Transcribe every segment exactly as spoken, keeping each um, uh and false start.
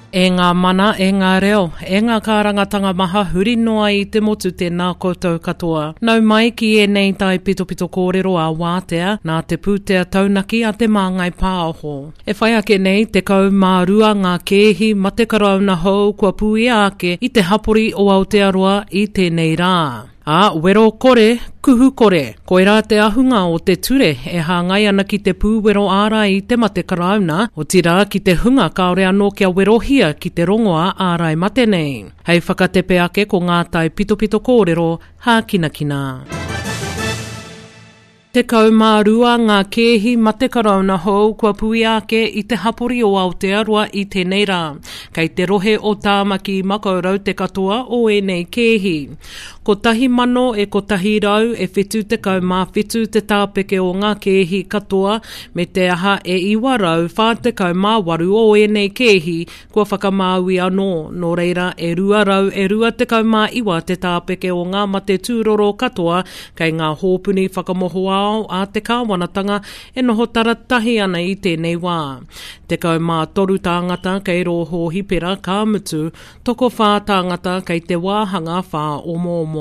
E ngā mana, e ngā reo, e ngā kārangatanga maha huri noa i te motu tēnā koutou katoa. Nau mai ki e nei tai pito pito kōrero a wātea, nā te pūtea taunaki a te māngai pāoho. E whai ake nei te kau mā rua ngā kēhi ma te karauna hou kua pui ake i te hapori o Aotearoa i tēnei rā. A, wero kore, kuhu kore. Koe rā te ahunga o te ture e hāngai ana ki te pūwero ārai i te mate karauna, o tira ki te hunga kaore anō kia werohia ki te rongoa ārai mate nei. Hei whakatepe ake ko ngā tai pito pito kōrero, hā kina kina. Te kau mā rua ngā kēhi ma te karauna hou kua pui ake i te hapori o Aotearoa i tēnei rā. Kei te rohe o tāmaki makaurau te katoa o e nei kēhi. Ko tahi mano e ko tahi rau e whetu te kau mā whetu te tāpeke o ngā kēhi katoa me te aha e iwa rau whā te kau mā waru o e nei kēhi kua whakamāui anō. Nō reira e rua rau e rua te kau mā iwa te tāpeke o ngā mate tūroro katoa kei ngā hōpuni whakamoho ao a te kāwanatanga e noho taratahi ana i tēnei wā. Te kau mā toru tāngata kei roho hipera ka mutu, toko whā tāngata kei te wāhanga whā omo omo.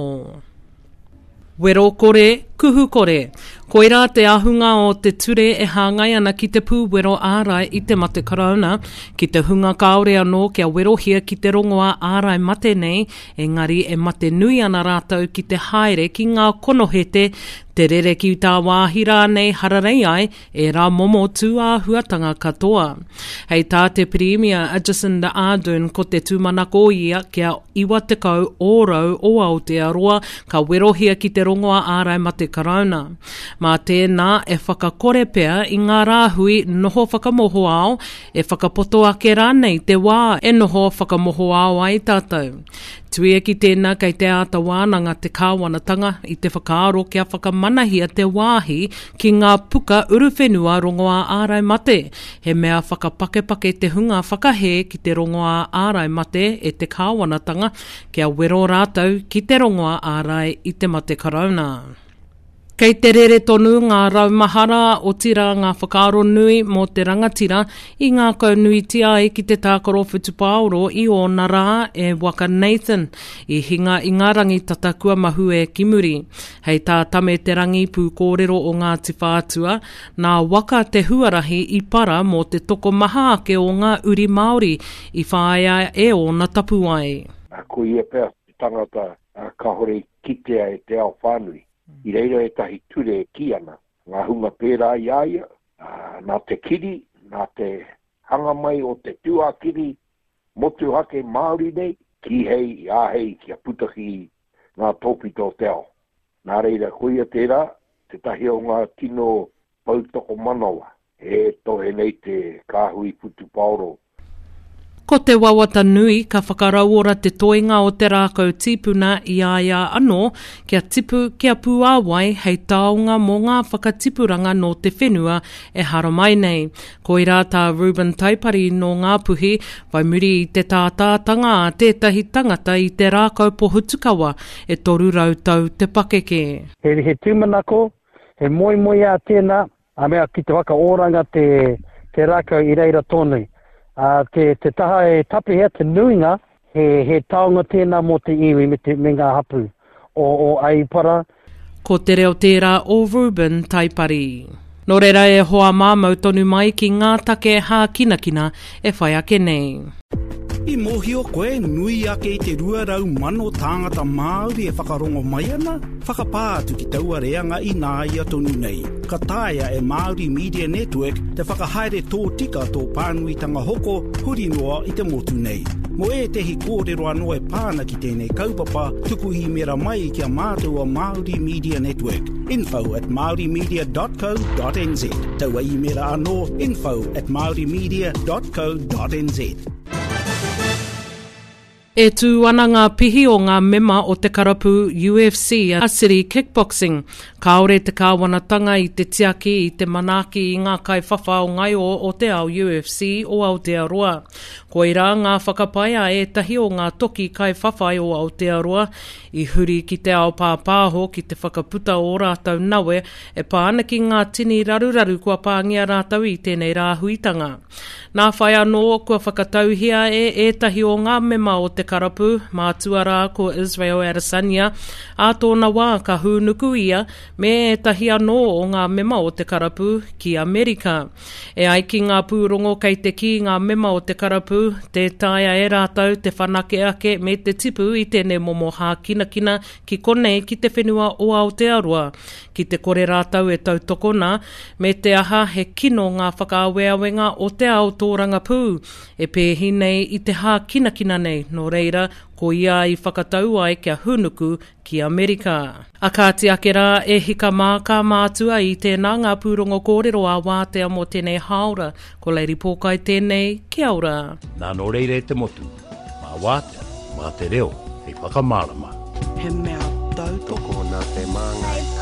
Wero kore, kuhu kore. Koe rā te ahunga o te ture e hāngai ana ki te pūwero ārai i te mate karauna, ki te hunga kaore anō kia werohia ki te rongoa ārai mate nei, engari e mate nui ana rātau ki te haere ki ngā konohete, te rere ki tā wāhira nei hararei ai, e rā momo tū a huatanga katoa. Hei tā te Premier Jacinda Ardern ko te tūmanako ia kia iwa te kau ōrau o Aotearoa ka werohia ki te rongoa ārai mate karauna. Mā tēnā e whakakore pea i ngā rāhui noho whakamoho ao, e whakapoto ake rānei te wā e noho whakamoho ao ai tātou. Tuia ki tēnā kei te āta wānanga te kāwanatanga i te whakaaro kia whakamanahia te wāhi ki ngā puka uruwhenua rongoa ārai mate. He mea whakapakepake te hunga whakahe ki te rongoa ārai mate e te kāwanatanga kia wero rātau ki te rongoa ārai i te mate karauna. Kei te rere tonu ngā raumahara o tira ngā whakaaro nui mō te rangatira i ngā kaunuitia e ki te tākaro whutupāoro i o Nara e Waka Nathan i hinga i ngā rangitata kua mahu e Kimuri. Hei tā tame te rangi pū kōrero o ngā tiwhātua, nā waka te huarahi i para mō te toko maha ake o ngā uri Māori i whāia e o na tapu ai. Ko ia pēr tangata ka hore kitea e te ao whānui. I reira e tahi ture e ki ana, ngā hunga pērā i aia, uh, nā te kiri, nā te hanga mai o te tua kiri, motu hake Māori nei, ki hei, a hei, kia putahi ngā tōpito te ao. Nā reira koia tērā, te tahi o ngā tino pautoko manawa, e tohe nei te kāhui putu paoro. Ko te wawata nui ka whakarauora te toinga o te rākau tipuna i aia anō kia tipu kia pūāwai hei taonga mō ngā whakatipuranga no te whenua e haramai nei. Ko i rā tā Ruben Taipari no ngā puhi, vai muri i te tātātanga a tētahi tangata i te rākau pohutukawa e toru rautau te pakeke. He, he tūmanako, he moi moi a tēnā, a mea ki te waka ōranga te, te rākau i reira tōnui. Uh, te, te taha e tape hea te nuinga, he, he taonga tēnā mō te iwi me, te, me ngā hapu o, o Aipara. Ko te reo tērā o Ruben Taipari. Nō reira e hoa māmau tonu mai ki ngā take hā kina kina e whai ake nei. I mohio koe nui ake i te rua rau mano tāngata Māori e whakarongo mai ana, whakapātu ki taua reanga i nā ia tonu nei. Ka tāia e Māori Media Network te whakahaere tō tika tō pānuitanga hoko huri noa i te motu nei. Mo e tehi kōrero anō e pāna ki tēnei kaupapa, tuku i mera mai kia mātua Māori Media Network. Info at maori media dot co dot n z. Taua i mera anō info at maori media dot co dot n z. E tū ana ngā pihi o ngā mema o te karapu U F C a City Kickboxing. Kāore te kāwanatanga i te tiaki i te manaki i ngā kai whawha o ngai o, o te ao U F C o Aotearoa. Ko ira ngā whakapai a e tahi o ngā toki kai whawhai o Aotearoa i huri ki te ao pāpāho ki te whakaputa o rātau nawe e pāna ki ngā tini raruraru kua pāngia rātau i tēnei rāhuitanga. Nā whai anō kua whakatauhia e e tahi o ngā mema o te karapu, mātuara ko Israel Adesanya, a tōna wā ka hūnuku ia, me e tahi anō o ngā mema o te karapu ki Amerika. E ai ki ngā pūrongo kei te ki ngā mema o te karapu, te taia e rātau te whanake ake me te tipu i tēnei momo hā kina kina ki konei ki te whenua o Aotearoa. Ki te kore rātau e tautokona, me te aha he kino ngā whakaaweawenga o te ao tōranga pū, e pēhi nei i te hā kina kina nei, no reira, ko ia i whakatau ai kia hunuku ki Amerika. A kāti ake rā e hika mā ka mātua i tēnā ngā pūrongo kōrero a wātea mo tēnei haora, ko Lady Pōkai tēnei, kia ora. Nā no reire te motu, mā wātea, mā te reo, hei whakamārama. He mea tau toko nā te māngai.